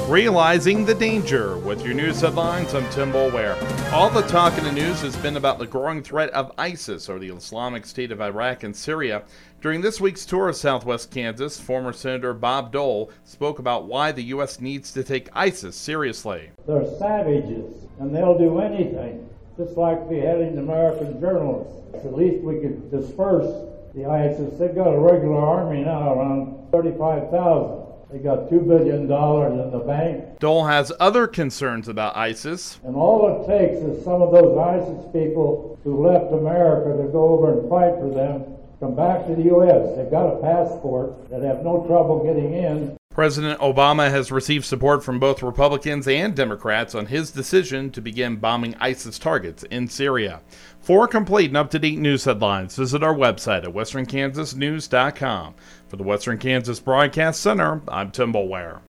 Realizing the danger. With your news headlines, I'm Tim Boulware. All the talk in the news has been about the growing threat of ISIS, or the Islamic State of Iraq and Syria. During this week's tour of southwest Kansas, former Senator Bob Dole spoke about why the U.S. needs to take ISIS seriously. They're savages, and they'll do anything, just like beheading American journalists. At least we could disperse the ISIS. They've got a regular army now, around 35,000. They got $2 billion in the bank. Dole has other concerns about ISIS. And all it takes is some of those ISIS people who left America to go over and fight for them, come back to the U.S. They've got a passport that have no trouble getting in. President Obama has received support from both Republicans and Democrats on his decision to begin bombing ISIS targets in Syria. For complete and up-to-date news headlines, visit our website at westernkansasnews.com. For the Western Kansas Broadcast Center, I'm Tim Boulware.